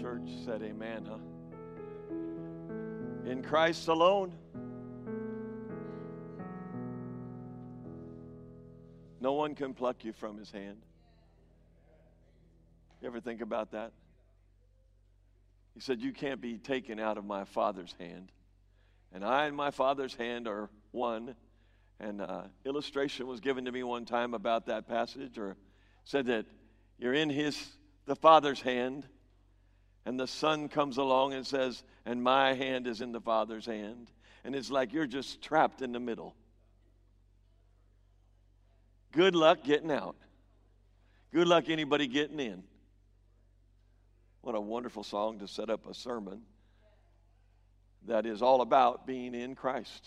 church said amen, huh? In Christ alone. No one can pluck you from his hand. You ever think about that? He said, you can't be taken out of my Father's hand. And I and my Father's hand are one. And illustration was given to me one time about that passage, or said that you're in the Father's hand, and the Son comes along and says, and my hand is in the Father's hand. And it's like you're just trapped in the middle. Good luck getting out. Good luck anybody getting in. What a wonderful song to set up a sermon that is all about being in Christ.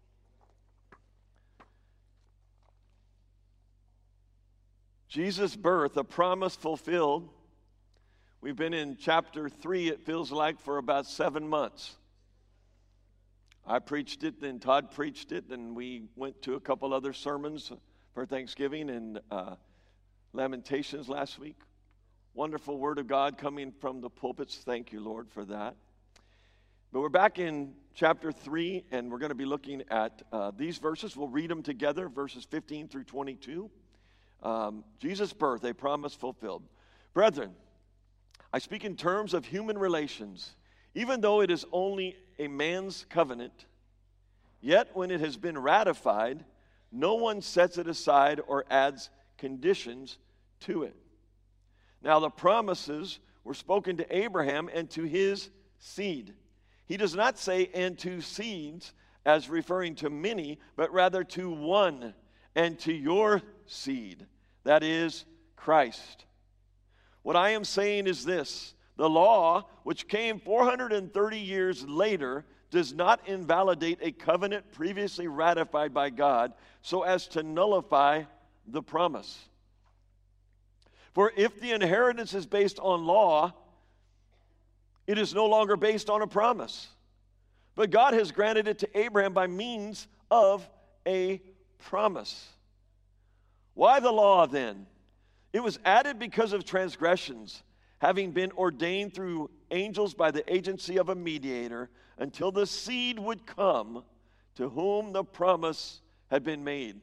Jesus' birth, a promise fulfilled. We've been in chapter 3, it feels like, for about 7 months. I preached it, then Todd preached it, then we went to a couple other sermons for Thanksgiving and Lamentations last week. Wonderful word of God coming from the pulpits. Thank you, Lord, for that. But we're back in chapter 3, and we're going to be looking at these verses. We'll read them together, verses 15 through 22. Jesus' birth, a promise fulfilled. Brethren, I speak in terms of human relations. Even though it is only a man's covenant, yet when it has been ratified, no one sets it aside or adds conditions to it. Now the promises were spoken to Abraham and to his seed. He does not say and to seeds as referring to many, but rather to one, and to your seed, that is Christ. What I am saying is this: the law, which came 430 years later, does not invalidate a covenant previously ratified by God so as to nullify the promise. For if the inheritance is based on law, it is no longer based on a promise. But God has granted it to Abraham by means of a promise. Why the law then? It was added because of transgressions, having been ordained through angels by the agency of a mediator, until the seed would come to whom the promise had been made.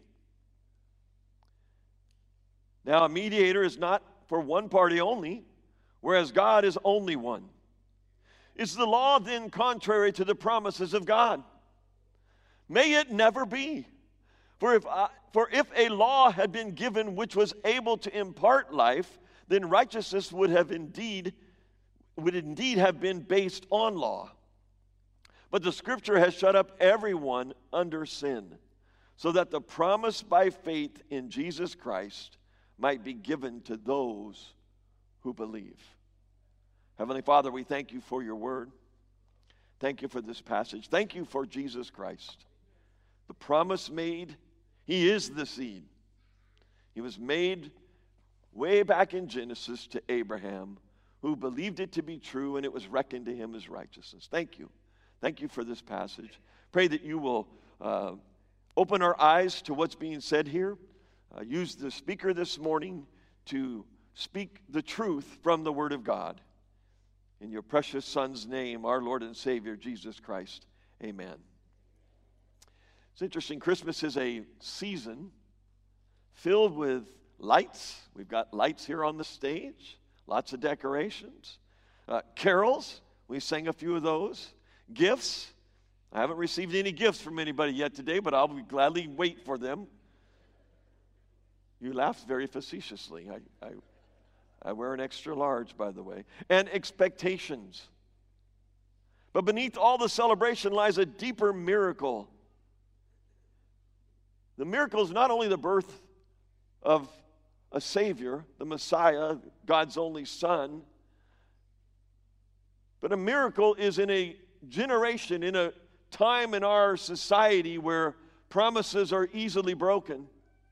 Now, a mediator is not for one party only, whereas God is only one. Is the law then contrary to the promises of God? May it never be. For if a law had been given which was able to impart life, then righteousness would indeed have been based on law. But the Scripture has shut up everyone under sin, so that the promise by faith in Jesus Christ might be given to those who believe. Heavenly Father, we thank you for your word. Thank you for this passage. Thank you for Jesus Christ. The promise made, he is the seed. He was made way back in Genesis to Abraham, who believed it to be true, and it was reckoned to him as righteousness. Thank you. Thank you for this passage. Pray that you will open our eyes to what's being said here. Use the speaker this morning to speak the truth from the Word of God. In your precious Son's name, our Lord and Savior, Jesus Christ. Amen. It's interesting. Christmas is a season filled with lights. We've got lights here on the stage. Lots of decorations. Carols. We sang a few of those. Gifts. I haven't received any gifts from anybody yet today, but I'll gladly wait for them. You laughed very facetiously. I wear an extra large, by the way. And expectations. But beneath all the celebration lies a deeper miracle. The miracle is not only the birth of a Savior, the Messiah, God's only Son, but a miracle is in a generation, in a time in our society where promises are easily broken.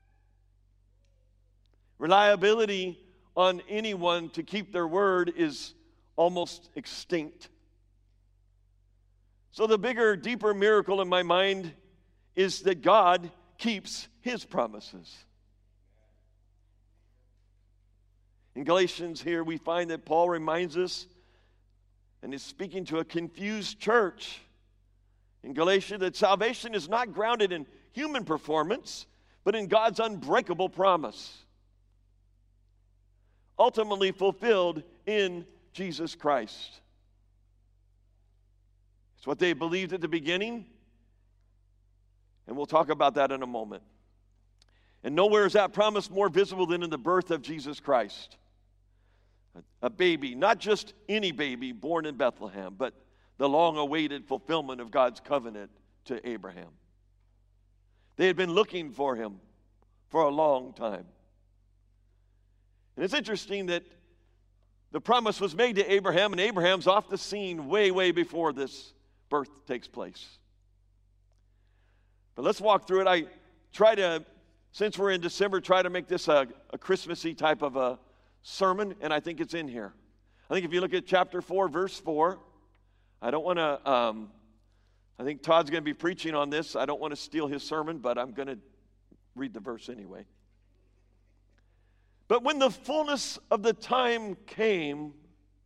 Reliability on anyone to keep their word is almost extinct. So the bigger, deeper miracle in my mind is that God keeps his promises. In Galatians here, we find that Paul reminds us and is speaking to a confused church in Galatia that salvation is not grounded in human performance, but in God's unbreakable promise, ultimately fulfilled in Jesus Christ. It's what they believed at the beginning, and we'll talk about that in a moment. And nowhere is that promise more visible than in the birth of Jesus Christ. A baby, not just any baby born in Bethlehem, but the long-awaited fulfillment of God's covenant to Abraham. They had been looking for him for a long time. And it's interesting that the promise was made to Abraham, and Abraham's off the scene way, way before this birth takes place. But let's walk through it. I try to, since we're in December, try to make this a Christmassy type of a sermon, and I think it's in here. I think if you look at chapter 4, verse 4, I don't want to, I think Todd's going to be preaching on this. I don't want to steal his sermon, but I'm going to read the verse anyway. But when the fullness of the time came,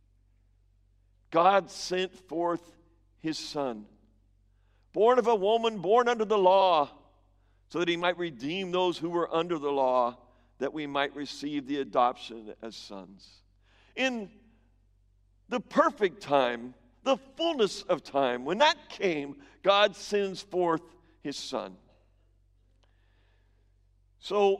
God sent forth his Son, born of a woman, born under the law, so that he might redeem those who were under the law, that we might receive the adoption as sons. In the perfect time, the fullness of time, when that came, God sends forth his Son. So,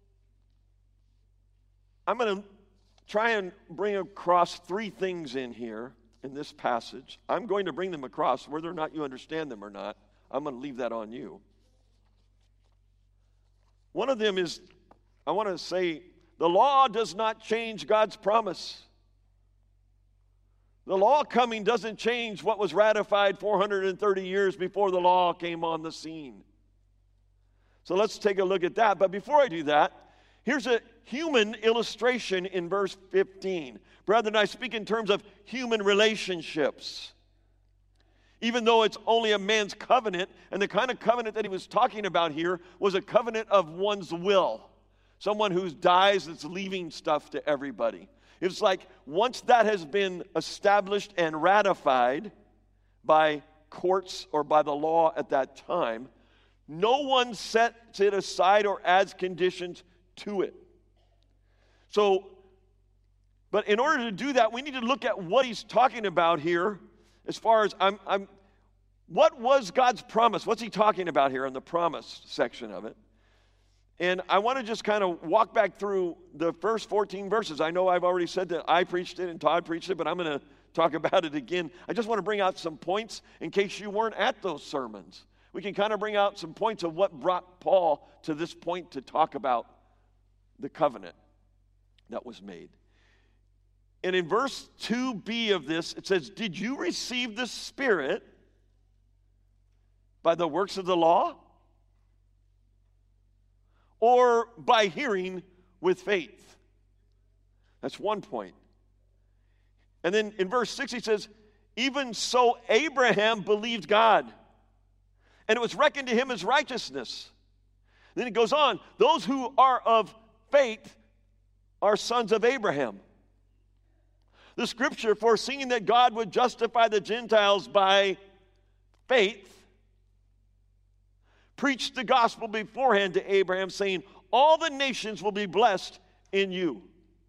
I'm going to try and bring across three things in here in this passage. I'm going to bring them across. Whether or not you understand them or not, I'm going to leave that on you. One of them is, I want to say, the law does not change God's promise. The law coming doesn't change what was ratified 430 years before the law came on the scene. So let's take a look at that. But before I do that, here's a human illustration in verse 15. Brethren, I speak in terms of human relationships. Even though it's only a man's covenant, and the kind of covenant that he was talking about here was a covenant of one's will. Someone who dies that's leaving stuff to everybody. It's like once that has been established and ratified by courts or by the law at that time, no one sets it aside or adds conditions to it. So, but in order to do that, we need to look at what he's talking about here as far as what was God's promise? What's he talking about here in the promise section of it? And I want to just kind of walk back through the first 14 verses. I know I've already said that I preached it and Todd preached it, but I'm going to talk about it again. I just want to bring out some points in case you weren't at those sermons. We can kind of bring out some points of what brought Paul to this point to talk about the covenant that was made. And in verse 2b of this, it says, "Did you receive the Spirit by the works of the law, or by hearing with faith?" That's one point. And then in verse 6 he says, "Even so Abraham believed God, and it was reckoned to him as righteousness." Then it goes on, "Those who are of faith are sons of Abraham." The scripture, foreseeing that God would justify the Gentiles by faith, preached the gospel beforehand to Abraham, saying, "All the nations will be blessed in you."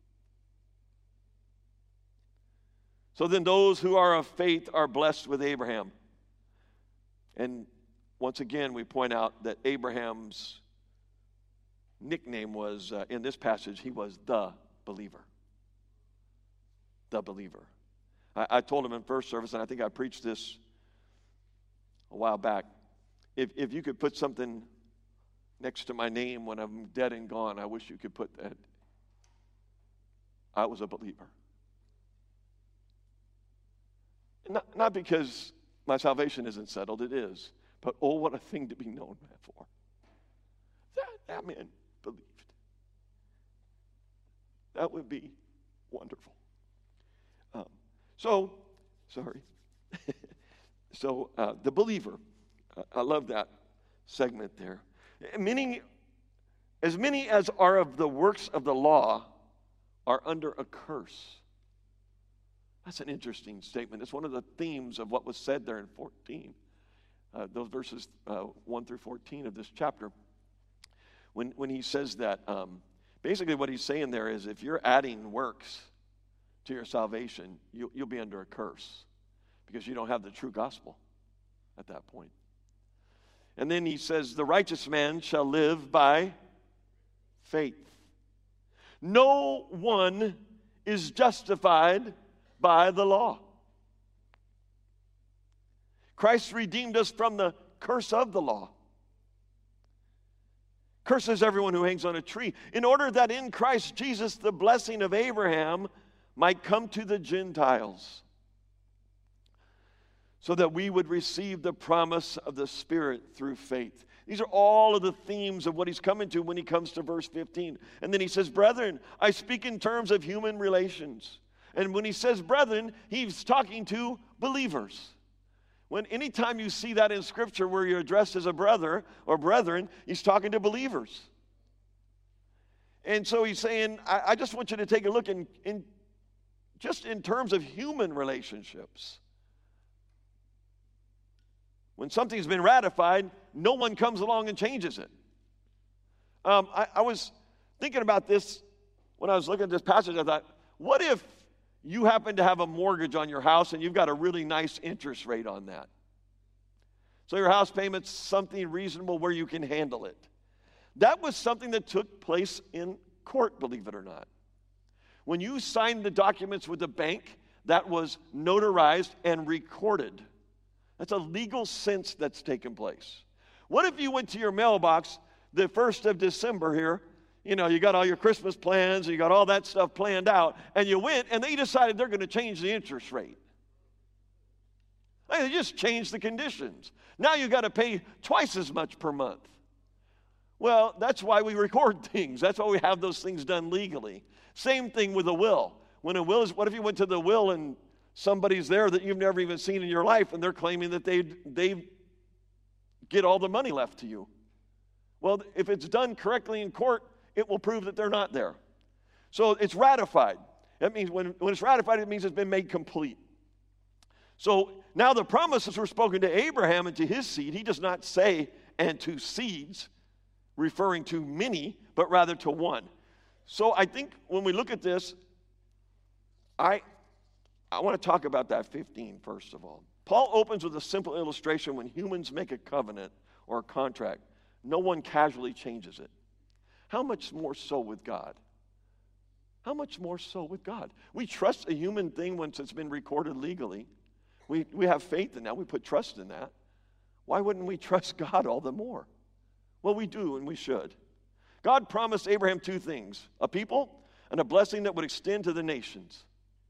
So then those who are of faith are blessed with Abraham. And once again, we point out that Abraham's nickname was, in this passage, he was the believer. The believer. I told him in first service, and I think I preached this a while back, if you could put something next to my name when I'm dead and gone, I wish you could put that I was a believer. Not because my salvation isn't settled, it is. But oh, what a thing to be known for. That man believed. That would be wonderful. The believer. I love that segment there. As many as are of the works of the law are under a curse. That's an interesting statement. It's one of the themes of what was said there in 14, those verses 1 through 14 of this chapter. When he says that, basically what he's saying there is if you're adding works to your salvation, you'll be under a curse because you don't have the true gospel at that point. And then he says, the righteous man shall live by faith. No one is justified by the law. Christ redeemed us from the curse of the law. Curses everyone who hangs on a tree, in order that in Christ Jesus the blessing of Abraham might come to the Gentiles, so that we would receive the promise of the Spirit through faith. These are all of the themes of what he's coming to when he comes to verse 15. And then he says, brethren, I speak in terms of human relations. And when he says brethren, he's talking to believers. Anytime you see that in Scripture where you're addressed as a brother or brethren, he's talking to believers. And so he's saying, I just want you to take a look in just in terms of human relationships. When something's been ratified, no one comes along and changes it. I was thinking about this when I was looking at this passage. I thought, what if you happen to have a mortgage on your house and you've got a really nice interest rate on that? So your house payment's something reasonable where you can handle it. That was something that took place in court, believe it or not. When you signed the documents with the bank, that was notarized and recorded. That's a legal sense that's taken place. What if you went to your mailbox the 1st of December here? You know, you got all your Christmas plans, and you got all that stuff planned out, and you went, and they decided they're going to change the interest rate. They just changed the conditions. Now you got to pay twice as much per month. Well, that's why we record things. That's why we have those things done legally. Same thing with a will. When a will is, what if you went to the will and somebody's there that you've never even seen in your life, and they're claiming that they get all the money left to you? Well, if it's done correctly in court, it will prove that they're not there. So it's ratified. That means when it's ratified, it means it's been made complete. So now the promises were spoken to Abraham and to his seed. He does not say, and to seeds, referring to many, but rather to one. So I think when we look at this, I want to talk about that 15 first of all. Paul opens with a simple illustration. When humans make a covenant or a contract, no one casually changes it. How much more so with God? How much more so with God? We trust a human thing once it's been recorded legally. We have faith in that. We put trust in that. Why wouldn't we trust God all the more? Well, we do, and we should. God promised Abraham two things: a people and a blessing that would extend to the nations.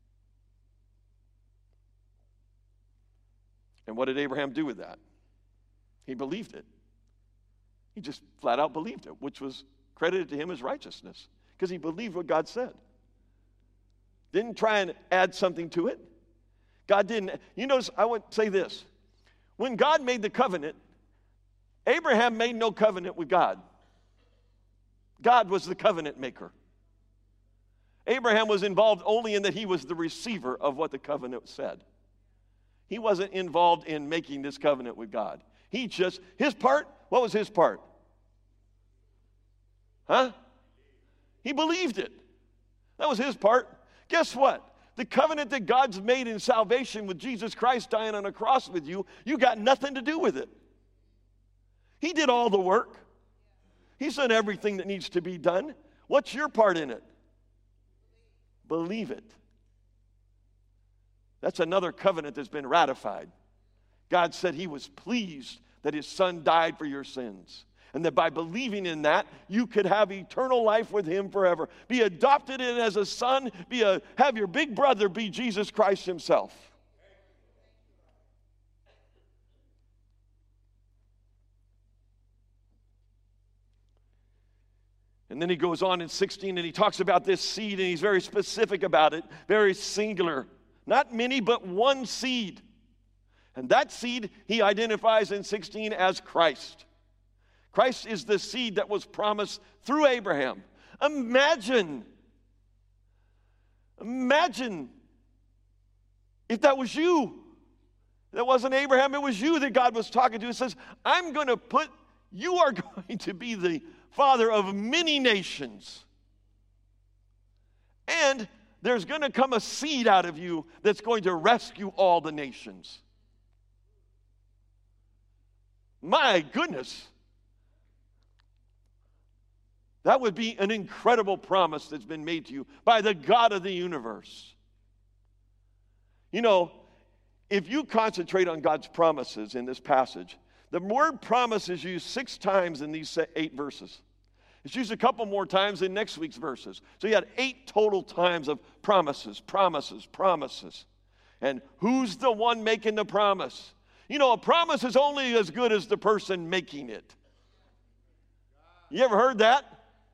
And what did Abraham do with that? He believed it. He just flat out believed it, which was credited to him as righteousness, because he believed what God said. Didn't try and add something to it. God didn't. You notice, I would say this. When God made the covenant, Abraham made no covenant with God. God was the covenant maker. Abraham was involved only in that he was the receiver of what the covenant said. He wasn't involved in making this covenant with God. His part, what was his part? He believed it. That was his part. Guess what? The covenant that God's made in salvation with Jesus Christ dying on a cross with you, you got nothing to do with it. He did all the work. He's done everything that needs to be done. What's your part in it? Believe it. That's another covenant that's been ratified. God said he was pleased that his son died for your sins, and that by believing in that, you could have eternal life with him forever. Be adopted in as a son, have your big brother be Jesus Christ himself. And then he goes on in 16 and he talks about this seed, and he's very specific about it, very singular. Not many, but one seed. And that seed he identifies in 16 as Christ. Christ is the seed that was promised through Abraham. Imagine If that was you, that wasn't Abraham, it was you that God was talking to. It says, you are going to be the father of many nations. And there's going to come a seed out of you that's going to rescue all the nations. My goodness. That would be an incredible promise that's been made to you by the God of the universe. You know, if you concentrate on God's promises in this passage, the word promise is used 6 times in these 8 verses. It's used a couple more times in next week's verses. So you had 8 total times of promises, promises, promises. And who's the one making the promise? You know, a promise is only as good as the person making it. You ever heard that?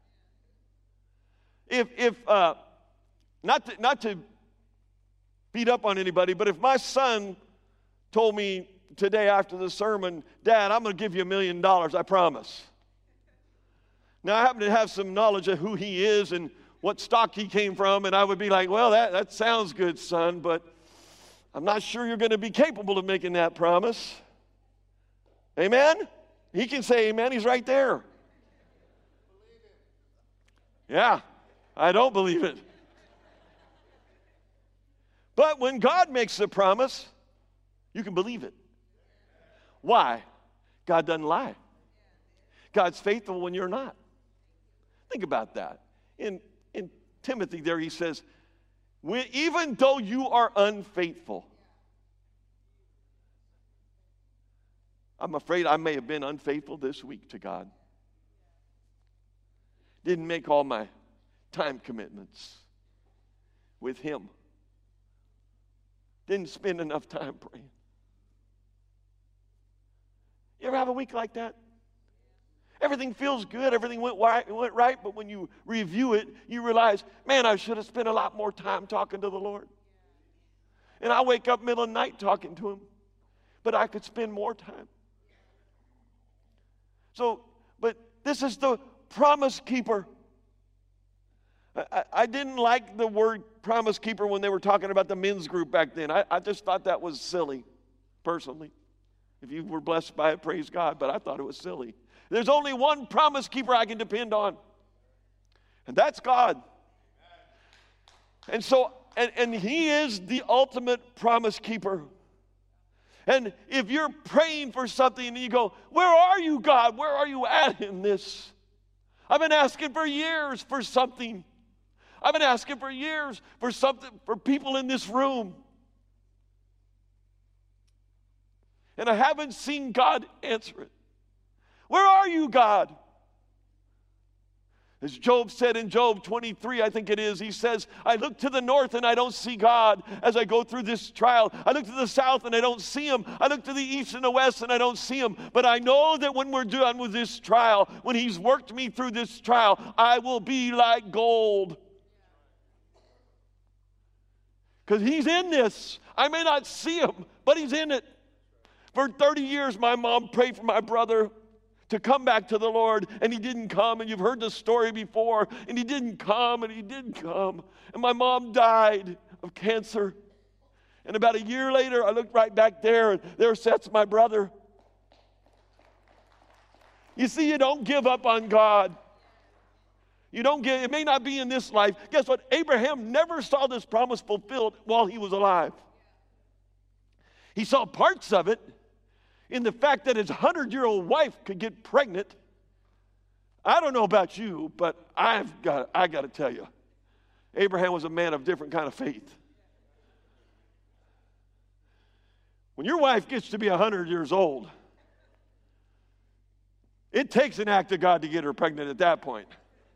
Not to beat up on anybody, but if my son told me today after the sermon, Dad, I'm going to give you $1 million, I promise. Now, I happen to have some knowledge of who he is and what stock he came from, and I would be like, well, that sounds good, son, but I'm not sure you're going to be capable of making that promise. Amen? He can say amen. He's right there. Yeah, I don't believe it. But when God makes a promise, you can believe it. Why? God doesn't lie. God's faithful when you're not. Think about that. In Timothy there he says, even though you are unfaithful. I'm afraid I may have been unfaithful this week to God. Didn't make all my time commitments with Him. Didn't spend enough time praying. You ever have a week like that? Everything feels good, everything went right, but when you review it, you realize, man, I should have spent a lot more time talking to the Lord. And I wake up middle of the night talking to Him, but I could spend more time. So, but this is the promise keeper. I didn't like the word promise keeper when they were talking about the men's group back then. I just thought that was silly, personally. If you were blessed by it, praise God, but I thought it was silly. There's only one promise keeper I can depend on, and that's God. And so, and He is the ultimate promise keeper. And if you're praying for something and you go, where are you, God? Where are you at in this? I've been asking for years for something. I've been asking for years for something for people in this room. And I haven't seen God answer it. Where are you, God? As Job said in Job 23, I think it is, he says, I look to the north and I don't see God as I go through this trial. I look to the south and I don't see Him. I look to the east and the west and I don't see Him. But I know that when we're done with this trial, when He's worked me through this trial, I will be like gold. Because He's in this. I may not see Him, but He's in it. For 30 years, my mom prayed for my brother to come back to the Lord, and he didn't come, and you've heard the story before, and he didn't come, and he didn't come, and my mom died of cancer, and about a year later, I looked right back there, and there sits my brother. You see, you don't give up on God. You don't give, it may not be in this life. Guess what? Abraham never saw this promise fulfilled while he was alive. He saw parts of it, in the fact that his 100-year-old wife could get pregnant. I don't know about you, but I got to tell you, Abraham was a man of different kind of faith. When your wife gets to be 100 years old, it takes an act of God to get her pregnant at that point.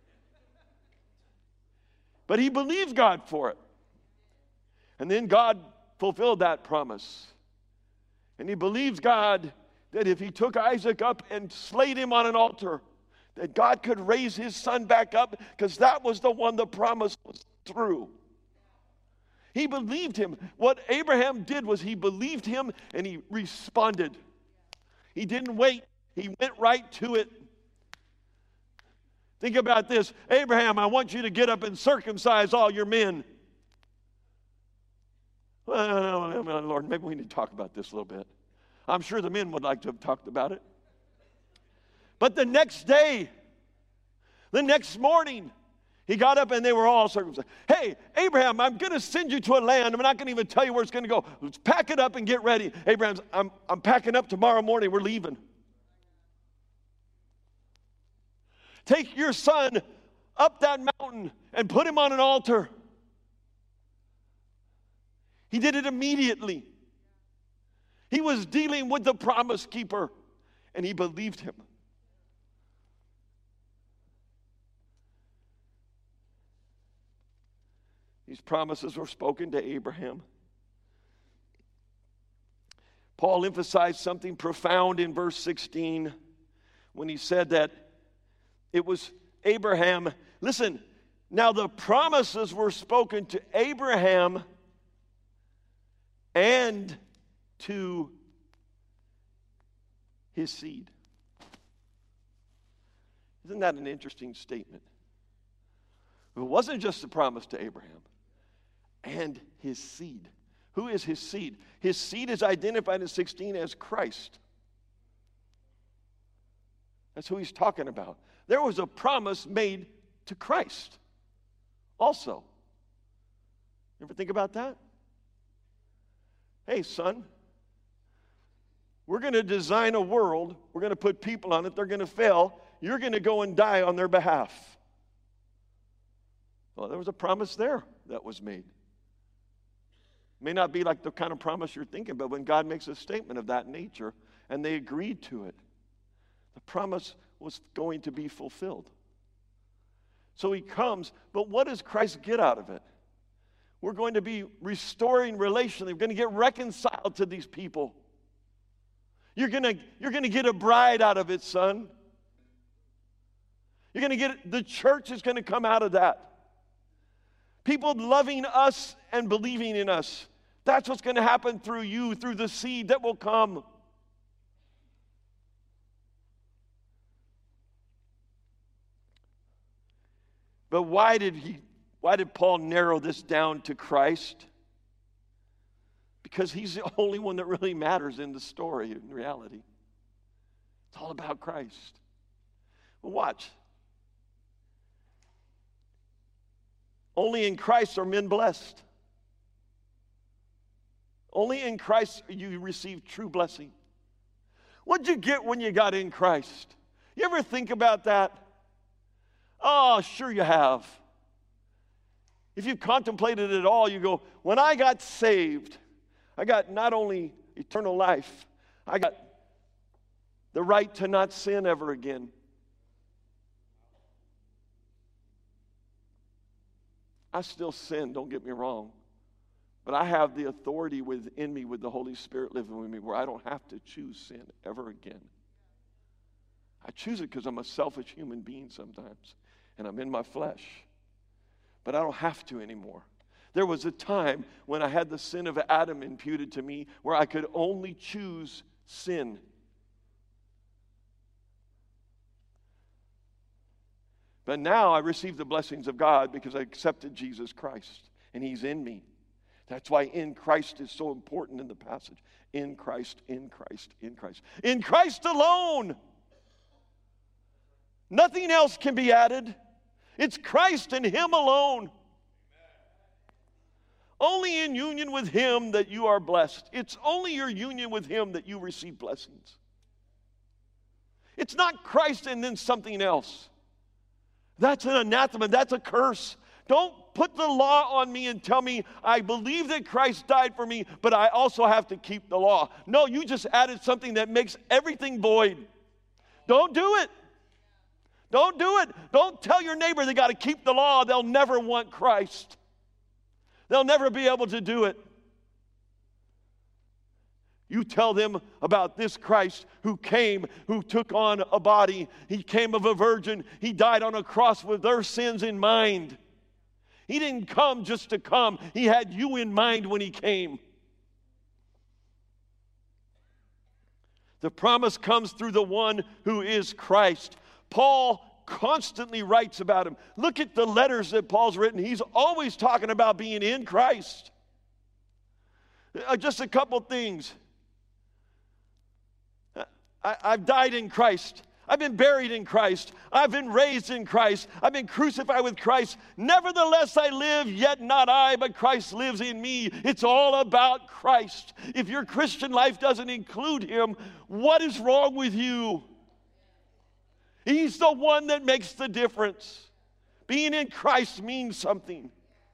But he believed God for it. And then God fulfilled that promise. And he believes God that if he took Isaac up and slayed him on an altar, that God could raise his son back up, because that was the one the promise was through. He believed him. What Abraham did was he believed him and he responded. He didn't wait. He went right to it. Think about this. Abraham, I want you to get up and circumcise all your men. Well, Lord, maybe we need to talk about this a little bit. I'm sure the men would like to have talked about it. But the next day, the next morning, he got up and they were all circumcised. Hey, Abraham, I'm going to send you to a land. I'm not going to even tell you where it's going to go. Let's pack it up and get ready. Abraham's, I'm packing up tomorrow morning. We're leaving. Take your son up that mountain and put him on an altar. He did it immediately. He was dealing with the promise keeper, and he believed him. These promises were spoken to Abraham. Paul emphasized something profound in verse 16 when he said that it was Abraham. Listen, now the promises were spoken to Abraham and to his seed. Isn't that an interesting statement? It wasn't just a promise to Abraham and his seed. Who is his seed? His seed is identified in 16 as Christ. That's who he's talking about. There was a promise made to Christ also. You ever think about that? Hey, son, we're going to design a world. We're going to put people on it. They're going to fail. You're going to go and die on their behalf. Well, there was a promise there that was made. May not be like the kind of promise you're thinking, but when God makes a statement of that nature and they agreed to it, the promise was going to be fulfilled. So he comes, but what does Christ get out of it? We're going to be restoring relationally. We're going to get reconciled to these people. You're going to get a bride out of it, son. You're going to get, the church is going to come out of that. People loving us and believing in us. That's what's going to happen through you, through the seed that will come. But why did Paul narrow this down to Christ? Because he's the only one that really matters in the story, in reality. It's all about Christ. Well, watch. Only in Christ are men blessed. Only in Christ you receive true blessing. What'd you get when you got in Christ? You ever think about that? Oh, sure you have. If you've contemplated it all, you go, when I got saved, I got not only eternal life, I got the right to not sin ever again. I still sin, don't get me wrong. But I have the authority within me with the Holy Spirit living with me where I don't have to choose sin ever again. I choose it because I'm a selfish human being sometimes, and I'm in my flesh. But I don't have to anymore. There was a time when I had the sin of Adam imputed to me where I could only choose sin. But now I receive the blessings of God because I accepted Jesus Christ, and He's in me. That's why in Christ is so important in the passage. In Christ, in Christ, in Christ. In Christ alone. Nothing else can be added. It's Christ and Him alone. Only in union with Him that you are blessed. It's only your union with Him that you receive blessings. It's not Christ and then something else. That's an anathema. That's a curse. Don't put the law on me and tell me I believe that Christ died for me, but I also have to keep the law. No, you just added something that makes everything void. Don't do it. Don't do it. Don't tell your neighbor they got to keep the law. They'll never want Christ. They'll never be able to do it. You tell them about this Christ who came, who took on a body. He came of a virgin. He died on a cross with their sins in mind. He didn't come just to come. He had you in mind when He came. The promise comes through the one who is Christ. Paul constantly writes about Him. Look at the letters that Paul's written. He's always talking about being in Christ. Just a couple things. I've died in Christ. I've been buried in Christ. I've been raised in Christ. I've been crucified with Christ. Nevertheless, I live, yet not I, but Christ lives in me. It's all about Christ. If your Christian life doesn't include Him, what is wrong with you? He's the one that makes the difference. Being in Christ means something.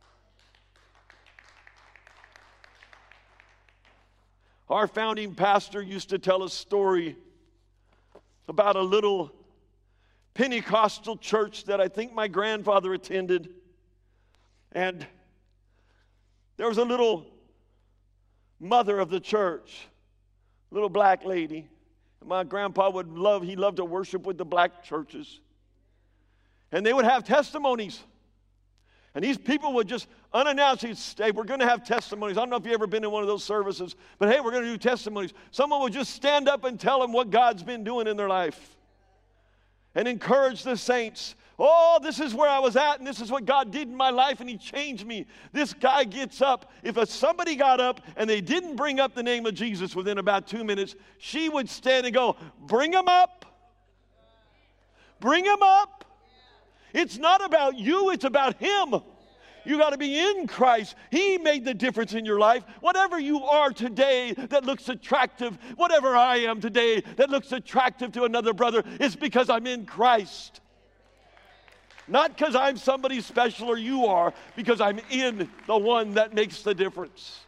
Our founding pastor used to tell a story about a little Pentecostal church that I think my grandfather attended. And there was a little mother of the church, little black lady. And my grandpa he loved to worship with the black churches. And they would have testimonies. And these people would just unannounced, hey, we're going to have testimonies. I don't know if you've ever been in one of those services, but hey, we're going to do testimonies. Someone would just stand up and tell them what God's been doing in their life and encourage the saints. Oh, this is where I was at, and this is what God did in my life, and He changed me. This guy gets up. If somebody got up and they didn't bring up the name of Jesus within about 2 minutes, she would stand and go, bring him up. Bring him up. It's not about you, it's about Him. You got to be in Christ. He made the difference in your life. Whatever you are today that looks attractive, whatever I am today that looks attractive to another brother, is because I'm in Christ. Not because I'm somebody special or you are, because I'm in the one that makes the difference.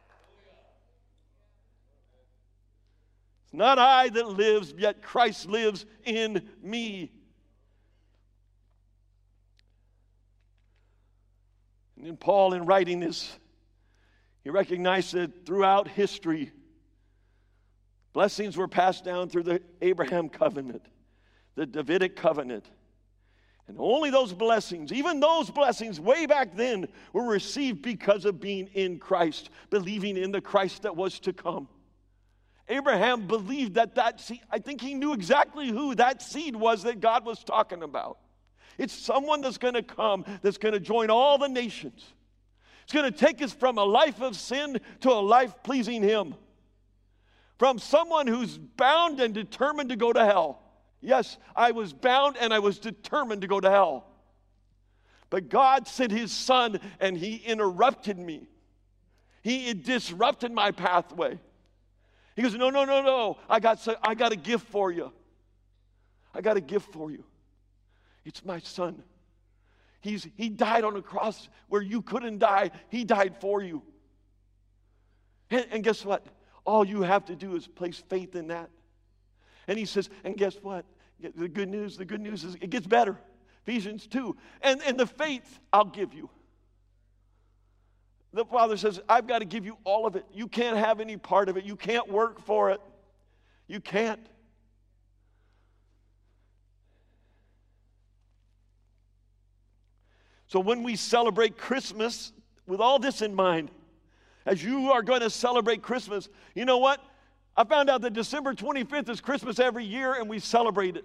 It's not I that lives, yet Christ lives in me. And then Paul, in writing this, he recognized that throughout history, blessings were passed down through the Abraham covenant, the Davidic covenant. And only those blessings, even those blessings way back then, were received because of being in Christ, believing in the Christ that was to come. Abraham believed that seed, I think he knew exactly who that seed was that God was talking about. It's someone that's going to come, that's going to join all the nations. It's going to take us from a life of sin to a life pleasing Him. From someone who's bound and determined to go to hell. Yes, I was bound and I was determined to go to hell. But God sent His Son and He interrupted me. He disrupted my pathway. He goes, no. I got a gift for you. I got a gift for you. It's my Son. He died on a cross where you couldn't die. He died for you. And guess what? All you have to do is place faith in that. And He says, and guess what? The good news is it gets better. Ephesians 2. And the faith I'll give you. The Father says, I've got to give you all of it. You can't have any part of it. You can't work for it. You can't. So when we celebrate Christmas, with all this in mind, as you are going to celebrate Christmas, you know what? I found out that December 25th is Christmas every year, and we celebrate it.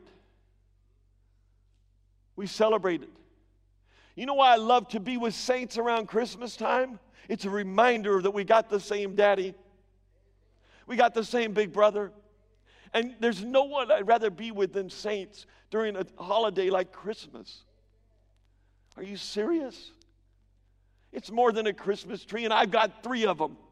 We celebrate it. You know why I love to be with saints around Christmas time? It's a reminder that we got the same daddy. We got the same big brother. And there's no one I'd rather be with than saints during a holiday like Christmas. Are you serious? It's more than a Christmas tree, and I've got 3 of them.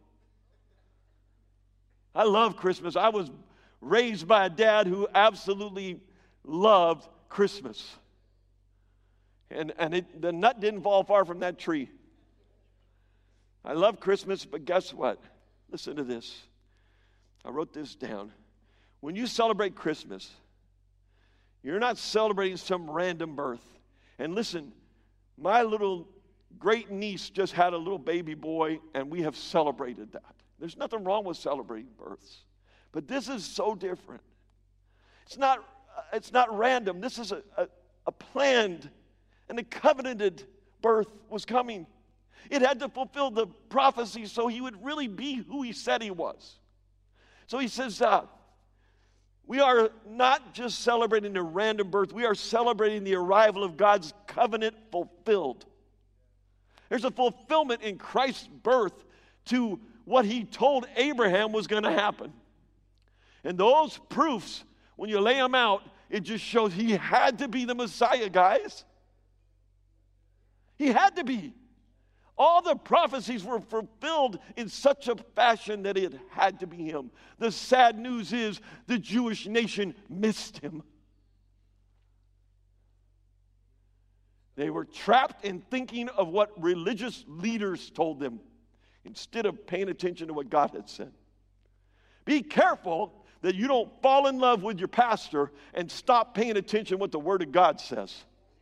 I love Christmas. I was raised by a dad who absolutely loved Christmas. And the nut didn't fall far from that tree. I love Christmas, but guess what? Listen to this. I wrote this down. When you celebrate Christmas, you're not celebrating some random birth. And listen, my little great niece just had a little baby boy, and we have celebrated that. There's nothing wrong with celebrating births. But this is so different. It's not random. This is a planned and a covenanted birth was coming. It had to fulfill the prophecy so He would really be who He said He was. So He says, we are not just celebrating a random birth. We are celebrating the arrival of God's covenant fulfilled. There's a fulfillment in Christ's birth to what he told Abraham was going to happen. And those proofs, when you lay them out, it just shows he had to be the Messiah, guys. He had to be. All the prophecies were fulfilled in such a fashion that it had to be him. The sad news is the Jewish nation missed him. They were trapped in thinking of what religious leaders told them instead of paying attention to what God had said. Be careful that you don't fall in love with your pastor and stop paying attention to what the Word of God says.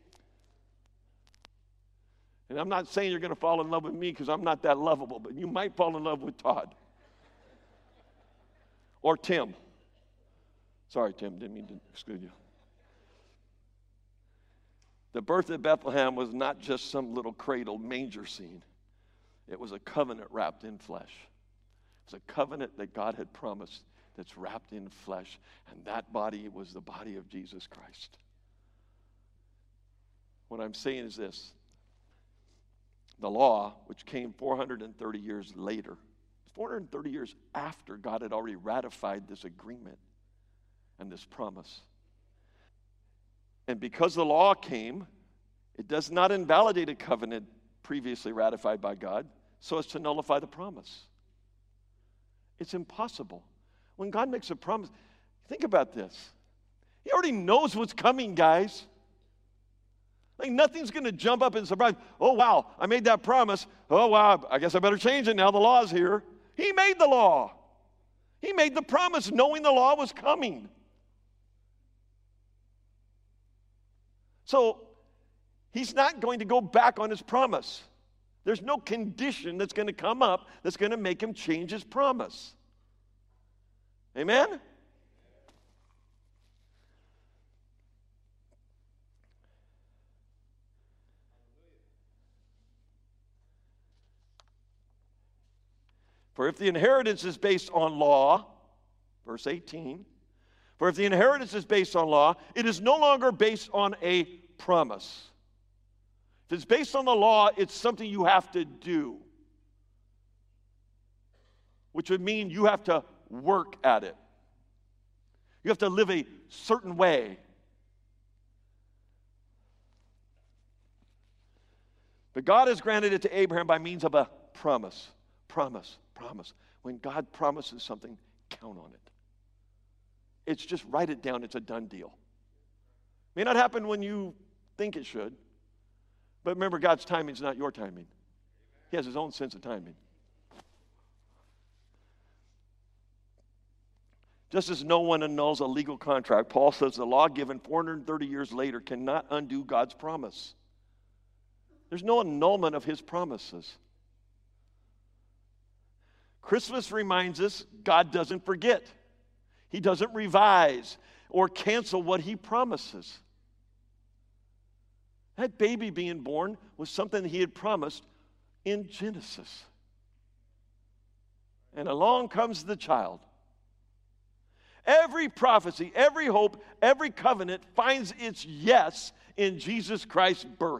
And I'm not saying you're going to fall in love with me because I'm not that lovable, but you might fall in love with Todd. Or Tim. Sorry, Tim, didn't mean to exclude you. The birth of Bethlehem was not just some little cradle manger scene. It was a covenant wrapped in flesh. It was a covenant that God had promised that's wrapped in flesh. And that body was the body of Jesus Christ. What I'm saying is this. The law, which came 430 years later, 430 years after God had already ratified this agreement and this promise. And because the law came, it does not invalidate a covenant previously ratified by God so as to nullify the promise. It's impossible. When God makes a promise, think about this. He already knows what's coming, guys. Like nothing's going to jump up and surprise. Oh, wow, I made that promise. Oh, wow, I guess I better change it now. The law's here. He made the law. He made the promise knowing the law was coming. So he's not going to go back on his promise. There's no condition that's going to come up that's going to make him change his promise. Amen? For if the inheritance is based on law, verse 18, for if the inheritance is based on law, it is no longer based on a promise. If it's based on the law, it's something you have to do, which would mean you have to work at it. You have to live a certain way. But God has granted it to Abraham by means of a promise. Promise. When God promises something, count on it. It's just write it down. It's a done deal. May not happen when you think it should, but remember, God's timing is not your timing. He has his own sense of timing. Just as no one annuls a legal contract, Paul says the law given 430 years later cannot undo God's promise. There's no annulment of his promises. Christmas reminds us God doesn't forget. He doesn't revise or cancel what he promises. That baby being born was something he had promised in Genesis. And along comes the child. Every prophecy, every hope, every covenant finds its yes in Jesus Christ's birth.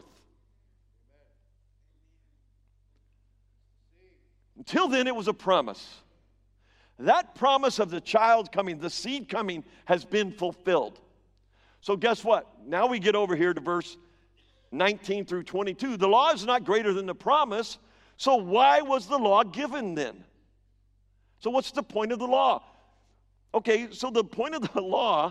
Until then, it was a promise. That promise of the child coming, the seed coming, has been fulfilled. So guess what? Now we get over here to verse 19 through 22. The law is not greater than the promise, so why was the law given then? So what's the point of the law? Okay, so the point of the law,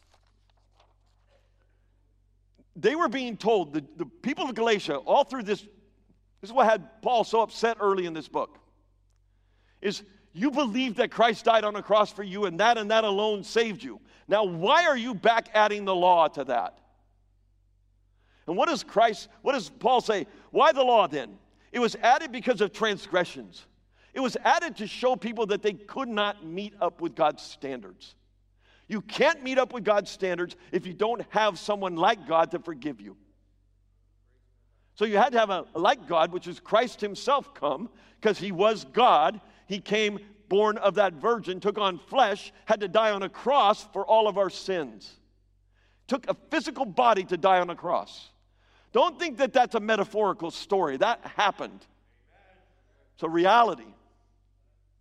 they were being told, the people of Galatia, all through this is what had Paul so upset early in this book, is you believe that Christ died on the cross for you and that alone saved you. Now, why are you back adding the law to that? And what does Paul say? Why the law then? It was added because of transgressions. It was added to show people that they could not meet up with God's standards. You can't meet up with God's standards if you don't have someone like God to forgive you. So you had to have a like God, which is Christ himself come, because he was God. He came born of that virgin, took on flesh, had to die on a cross for all of our sins. Took a physical body to die on a cross. Don't think that that's a metaphorical story. That happened. It's a reality.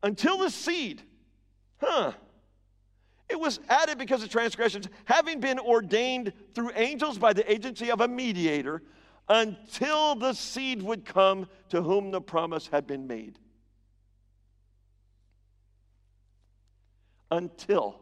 Until the seed. It was added because of transgressions, having been ordained through angels by the agency of a mediator, until the seed would come to whom the promise had been made. Until.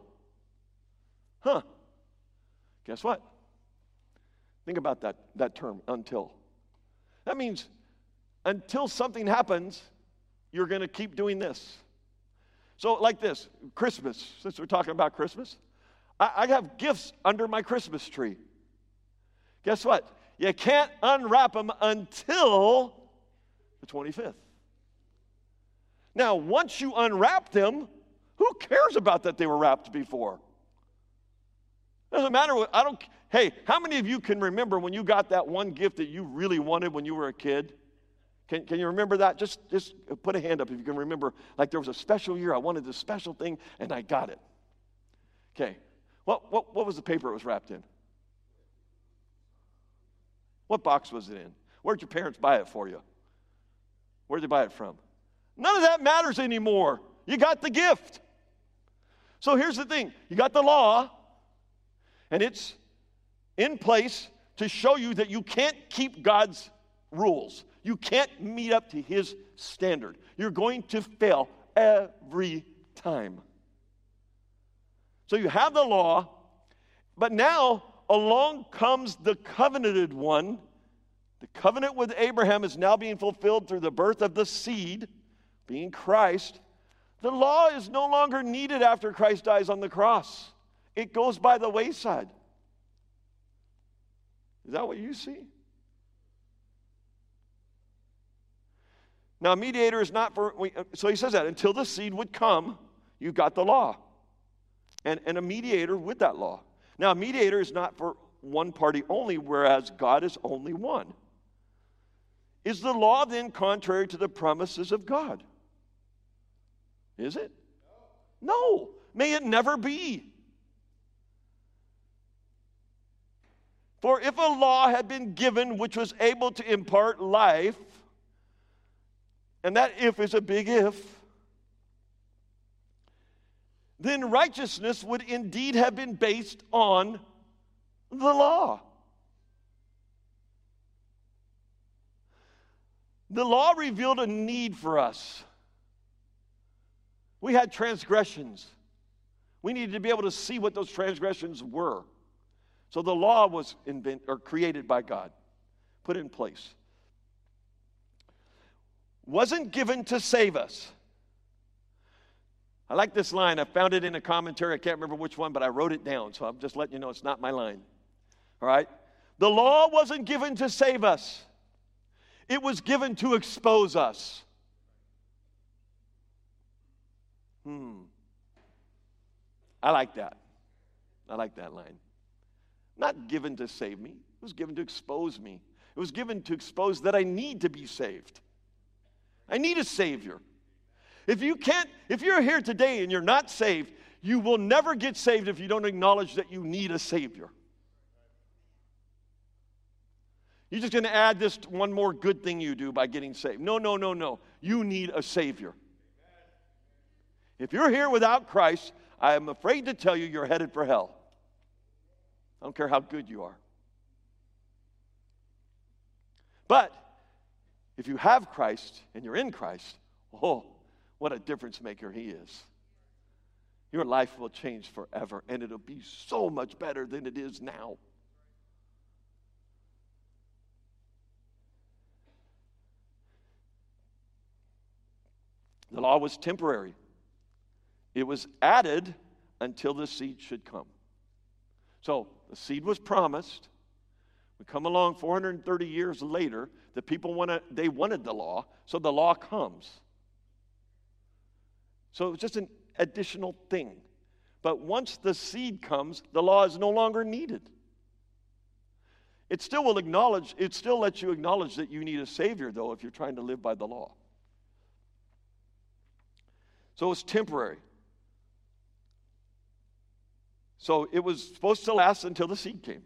Guess what? Think about that term, until. That means until something happens, you're going to keep doing this. So like this, Christmas, since we're talking about Christmas, I have gifts under my Christmas tree. Guess what? You can't unwrap them until the 25th. Now, once you unwrap them, who cares about that they were wrapped before? Doesn't matter what, hey, how many of you can remember when you got that one gift that you really wanted when you were a kid? Can you remember that? Just put a hand up if you can remember. Like there was a special year, I wanted this special thing, and I got it. Okay. What was the paper it was wrapped in? What box was it in? Where'd your parents buy it for you? Where'd they buy it from? None of that matters anymore. You got the gift. So here's the thing. You got the law, and it's in place to show you that you can't keep God's rules. You can't meet up to his standard. You're going to fail every time. So you have the law, but now along comes the covenanted one. The covenant with Abraham is now being fulfilled through the birth of the seed, being Christ. The law is no longer needed after Christ dies on the cross. It goes by the wayside. Is that what you see? Now, a mediator is not for, so he says that, until the seed would come, you got the law. And a mediator with that law. Now, a mediator is not for one party only, whereas God is only one. Is the law then contrary to the promises of God? Is it? No. May it never be. For if a law had been given which was able to impart life, and that if is a big if, then righteousness would indeed have been based on the law. The law revealed a need for us. We had transgressions. We needed to be able to see what those transgressions were. So the law was created by God, put in place. Wasn't given to save us. I like this line. I found it in a commentary. I can't remember which one, but I wrote it down, so I'm just letting you know it's not my line. All right? The law wasn't given to save us. It was given to expose us. I like that. I like that line. Not given to save me. It was given to expose me. It was given to expose that I need to be saved. I need a Savior. If you're here today and you're not saved, you will never get saved if you don't acknowledge that you need a Savior. You're just going to add this one more good thing you do by getting saved. No. You need a Savior. If you're here without Christ, I am afraid to tell you you're headed for hell. I don't care how good you are. But if you have Christ and you're in Christ, oh, what a difference maker he is. Your life will change forever, and it'll be so much better than it is now. The law was temporary. It was added until the seed should come. So the seed was promised. We come along 430 years later. The people wanted the law, so the law comes. So it was just an additional thing. But once the seed comes, the law is no longer needed. It still lets you acknowledge that you need a Savior, though, if you're trying to live by the law. So it's temporary. So it was supposed to last until the seed came.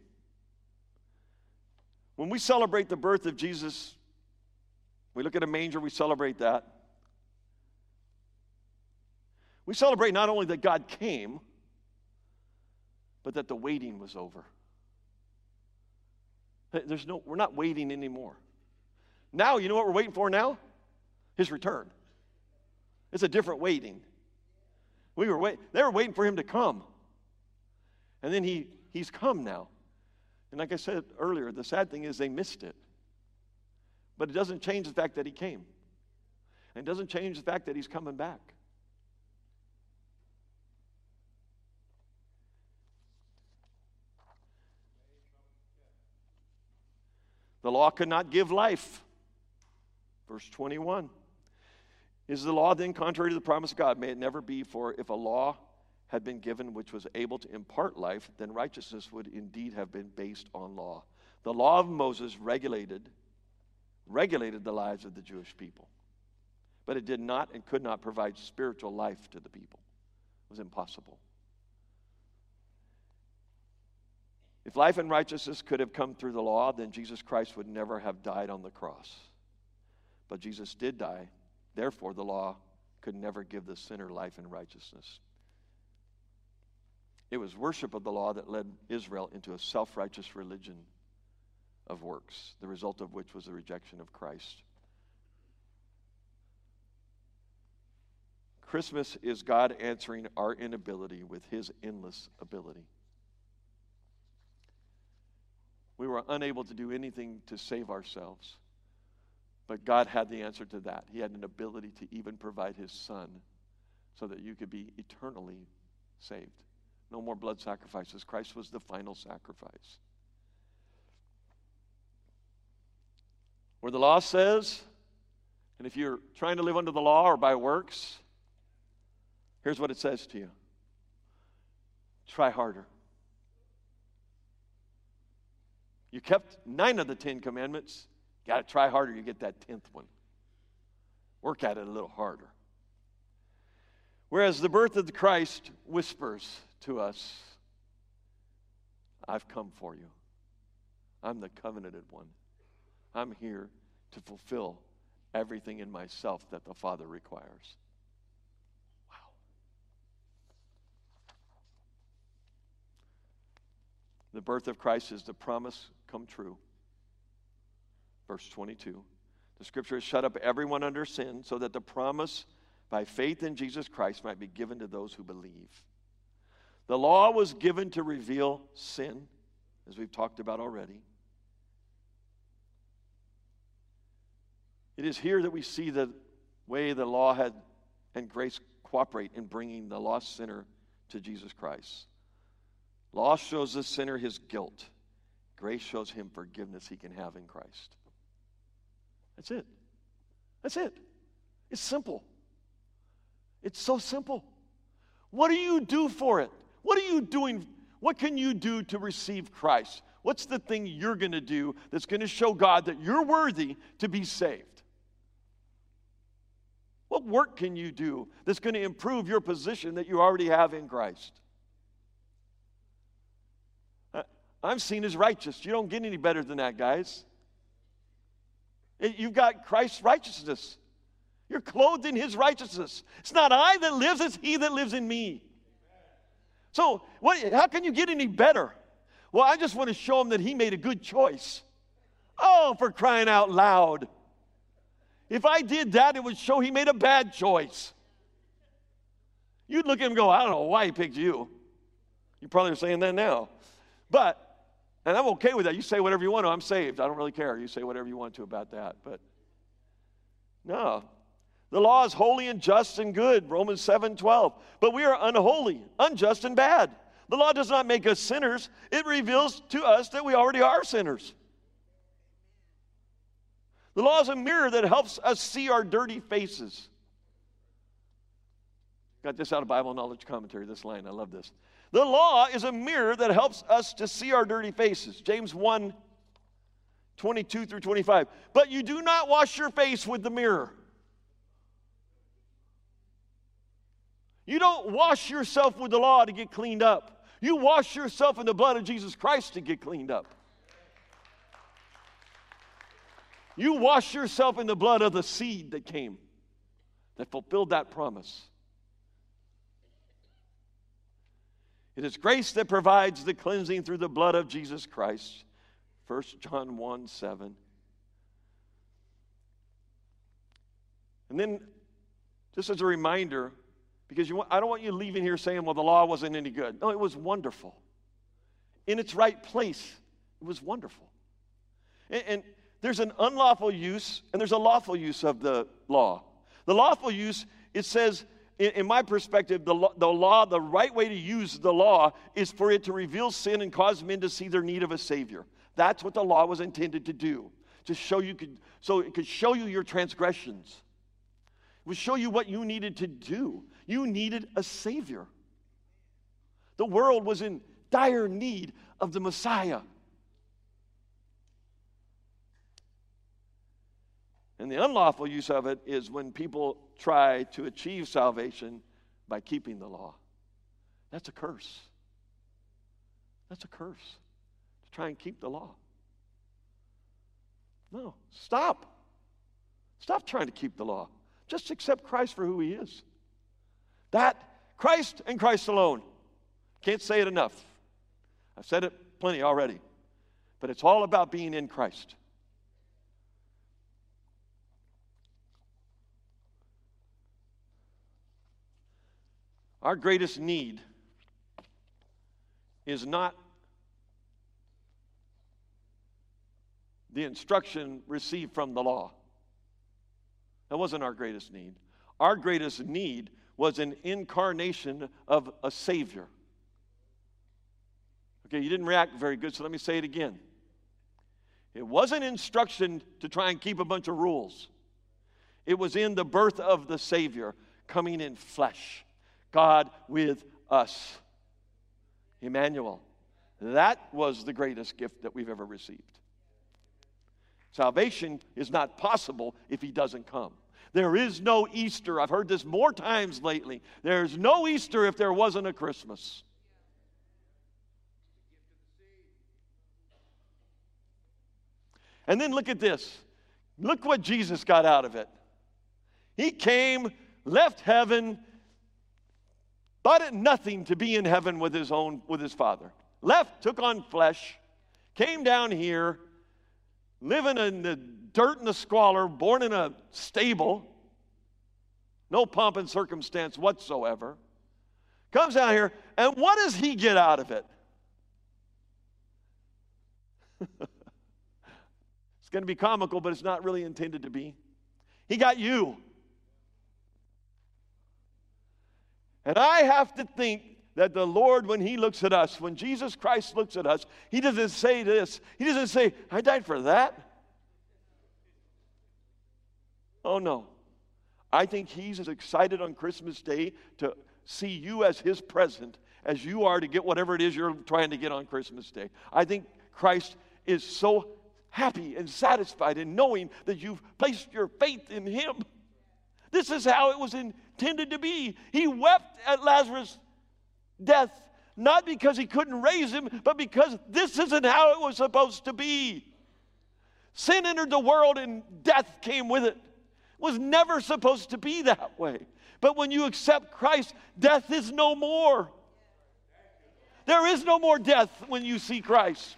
When we celebrate the birth of Jesus, we look at a manger, we celebrate that. We celebrate not only that God came, but that the waiting was over. We're not waiting anymore. Now, you know what we're waiting for now? His return. It's a different waiting. They were waiting for him to come. And then he's come now. And like I said earlier, the sad thing is they missed it. But it doesn't change the fact that he came. And it doesn't change the fact that he's coming back. The law could not give life. Verse 21. Is the law then contrary to the promise of God? May it never be, for if a law had been given which was able to impart life, then righteousness would indeed have been based on law. The law of Moses regulated the lives of the Jewish people. But it did not and could not provide spiritual life to the people. It was impossible. If life and righteousness could have come through the law, then Jesus Christ would never have died on the cross. But Jesus did die. Therefore, the law could never give the sinner life and righteousness. It was worship of the law that led Israel into a self-righteous religion of works, the result of which was the rejection of Christ. Christmas is God answering our inability with his endless ability. We were unable to do anything to save ourselves. But God had the answer to that. He had an ability to even provide his son so that you could be eternally saved. No more blood sacrifices. Christ was the final sacrifice. Where the law says, and if you're trying to live under the law or by works, here's what it says to you. Try harder. You kept 9 of the 10 commandments. You got to try harder. You get that 10th one. Work at it a little harder. Whereas the birth of the Christ whispers to us, I've come for you. I'm the covenanted one. I'm here to fulfill everything in myself that the Father requires. Wow. The birth of Christ is the promise come true. Verse 22. The scripture has shut up everyone under sin so that the promise by faith in Jesus Christ might be given to those who believe. The law was given to reveal sin, as we've talked about already. It is here that we see the way the law and grace cooperate in bringing the lost sinner to Jesus Christ. Law shows the sinner his guilt. Grace shows him forgiveness he can have in Christ. That's it. That's it. It's simple. It's so simple. What do you do for it? What are you doing? What can you do to receive Christ? What's the thing you're going to do that's going to show God that you're worthy to be saved? What work can you do that's going to improve your position that you already have in Christ? I'm seen as righteous. You don't get any better than that, guys. You've got Christ's righteousness. You're clothed in his righteousness. It's not I that lives, it's he that lives in me. So how can you get any better? Well, I just want to show him that he made a good choice. Oh, for crying out loud. If I did that, it would show he made a bad choice. You'd look at him and go, I don't know why he picked you. You probably are saying that now. And I'm okay with that. You say whatever you want to. I'm saved. I don't really care. You say whatever you want to about that. But no. The law is holy and just and good. Romans 7:12. But we are unholy, unjust, and bad. The law does not make us sinners. It reveals to us that we already are sinners. The law is a mirror that helps us see our dirty faces. Got this out of Bible Knowledge Commentary, this line. I love this. The law is a mirror that helps us to see our dirty faces. James 1:22 through 25. But you do not wash your face with the mirror. You don't wash yourself with the law to get cleaned up. You wash yourself in the blood of Jesus Christ to get cleaned up. You wash yourself in the blood of the seed that came, that fulfilled that promise. It is grace that provides the cleansing through the blood of Jesus Christ. 1 John 1:7. And then, just as a reminder, because I don't want you leaving here saying, well, the law wasn't any good. No, it was wonderful. In its right place, it was wonderful. And there's an unlawful use and there's a lawful use of the law. The lawful use, it says, in my perspective, the law, the right way to use the law is for it to reveal sin and cause men to see their need of a Savior. That's what the law was intended to do, to show you, so it could show you your transgressions. It would show you what you needed to do. You needed a Savior. The world was in dire need of the Messiah. And the unlawful use of it is when people try to achieve salvation by keeping the law. That's a curse. That's a curse, to try and keep the law. No, stop. Stop trying to keep the law. Just accept Christ for who he is. That, Christ and Christ alone. Can't say it enough. I've said it plenty already. But it's all about being in Christ. Our greatest need is not the instruction received from the law. That wasn't our greatest need. Our greatest need was an incarnation of a Savior. Okay, you didn't react very good, so let me say it again. It wasn't instruction to try and keep a bunch of rules. It was in the birth of the Savior, coming in flesh. God with us. Emmanuel. That was the greatest gift that we've ever received. Salvation is not possible if he doesn't come. There is no Easter. I've heard this more times lately. There's no Easter if there wasn't a Christmas. And then look at this. Look what Jesus got out of it. He came, left heaven, thought it nothing to be in heaven with his Father. Left, took on flesh, came down here, living in the dirt and the squalor, born in a stable, no pomp and circumstance whatsoever. Comes down here, and what does he get out of it? It's going to be comical, but it's not really intended to be. He got you. And I have to think that the Lord, when he looks at us, when Jesus Christ looks at us, he doesn't say this. He doesn't say, I died for that. Oh, no. I think he's as excited on Christmas Day to see you as his present as you are to get whatever it is you're trying to get on Christmas Day. I think Christ is so happy and satisfied in knowing that you've placed your faith in him. This is how it was intended to be. He wept at Lazarus' death, not because he couldn't raise him, but because this isn't how it was supposed to be. Sin entered the world and death came with it. It was never supposed to be that way. But when you accept Christ, death is no more. There is no more death when you see Christ.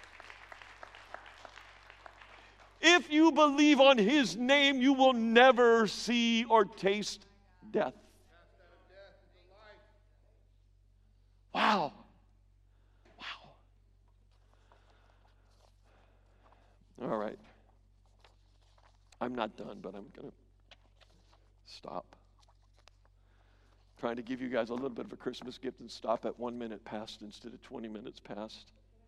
If you believe on his name, you will never see or taste death. Wow. Wow. All right. I'm not done, but I'm going to stop. Trying to give you guys a little bit of a Christmas gift and stop at 1 minute past instead of 20 minutes past.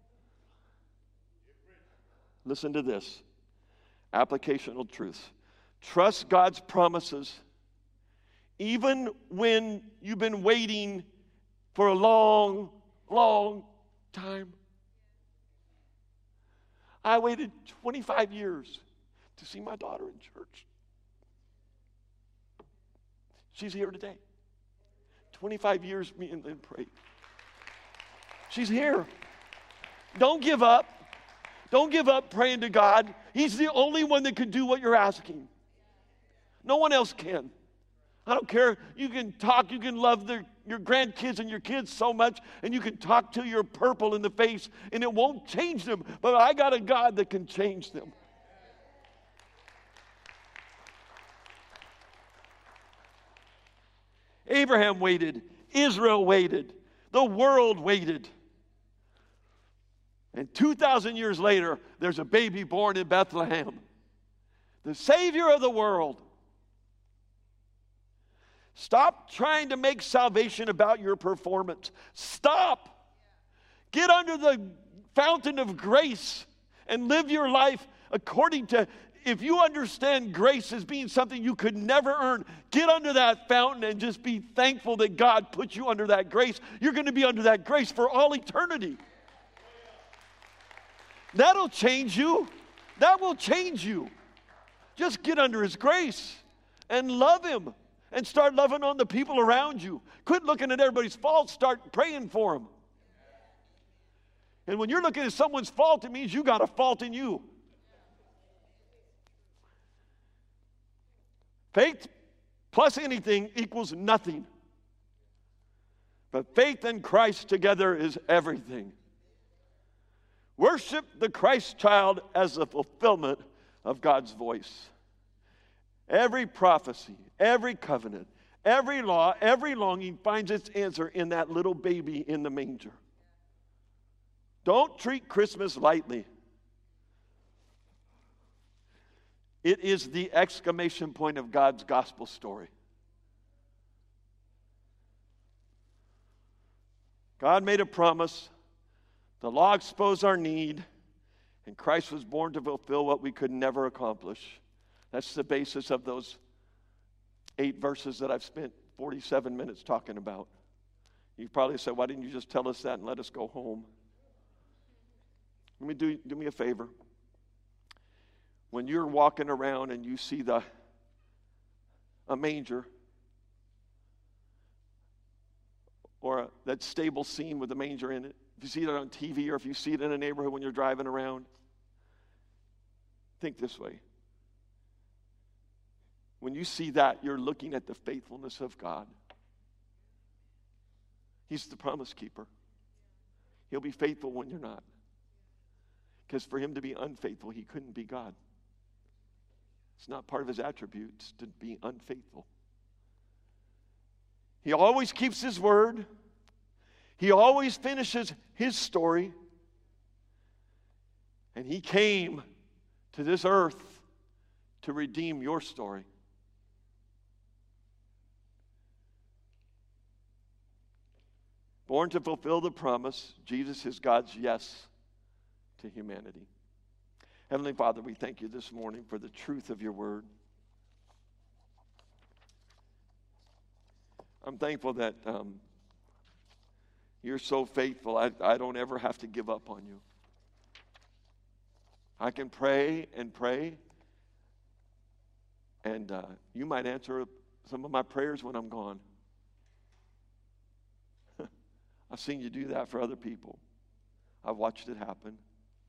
Listen to this. Applicational truth. Trust God's promises even when you've been waiting for a long, long time. I waited 25 years to see my daughter in church. She's here today. 25 years me and Lynn prayed. She's here. Don't give up. Don't give up praying to God. He's the only one that can do what you're asking. No one else can. I don't care. You can talk, you can love your grandkids and your kids so much, and you can talk till you're purple in the face, and it won't change them. But I got a God that can change them. Abraham waited. Israel waited. The world waited. And 2,000 years later, there's a baby born in Bethlehem. The Savior of the world. Stop trying to make salvation about your performance. Stop. Get under the fountain of grace and live your life according to, if you understand grace as being something you could never earn, get under that fountain and just be thankful that God put you under that grace. You're going to be under that grace for all eternity. That'll change you. That will change you. Just get under His grace and love Him and start loving on the people around you. Quit looking at everybody's faults. Start praying for them. And when you're looking at someone's fault, it means you got a fault in you. Faith plus anything equals nothing. But faith and Christ together is everything. Worship the Christ child as the fulfillment of God's voice. Every prophecy, every covenant, every law, every longing finds its answer in that little baby in the manger. Don't treat Christmas lightly. It is the exclamation point of God's gospel story. God made a promise. The law exposed our need, and Christ was born to fulfill what we could never accomplish. That's the basis of those 8 verses that I've spent 47 minutes talking about. You probably say, why didn't you just tell us that and let us go home? Let me do me a favor. When you're walking around and you see a manger or that stable scene with a manger in it, if you see it on TV or if you see it in a neighborhood when you're driving around, think this way. When you see that, you're looking at the faithfulness of God. He's the promise keeper. He'll be faithful when you're not. Because for Him to be unfaithful, He couldn't be God. It's not part of His attributes to be unfaithful. He always keeps His word. He always finishes His story. And He came to this earth to redeem your story. Born to fulfill the promise, Jesus is God's yes to humanity. Heavenly Father, we thank You this morning for the truth of Your word. I'm thankful that You're so faithful. I don't ever have to give up on You. I can pray and pray, and You might answer some of my prayers when I'm gone. I've seen You do that for other people. I've watched it happen.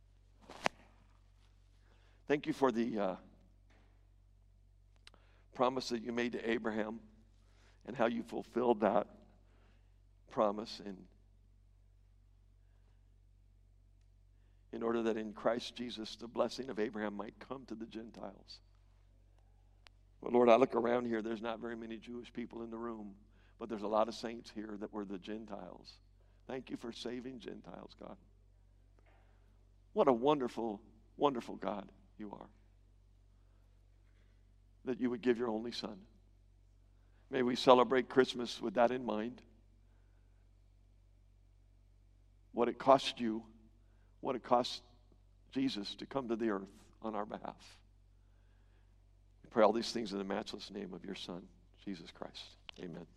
Thank You for the promise that You made to Abraham and how You fulfilled that promise in order that in Christ Jesus the blessing of Abraham might come to the Gentiles. But Lord, I look around here, there's not very many Jewish people in the room, but there's a lot of saints here that were the Gentiles. Thank You for saving Gentiles, God. What a wonderful, wonderful God You are. That You would give Your only Son. May we celebrate Christmas with that in mind. What it cost You, what it cost Jesus to come to the earth on our behalf. We pray all these things in the matchless name of Your Son, Jesus Christ. Amen.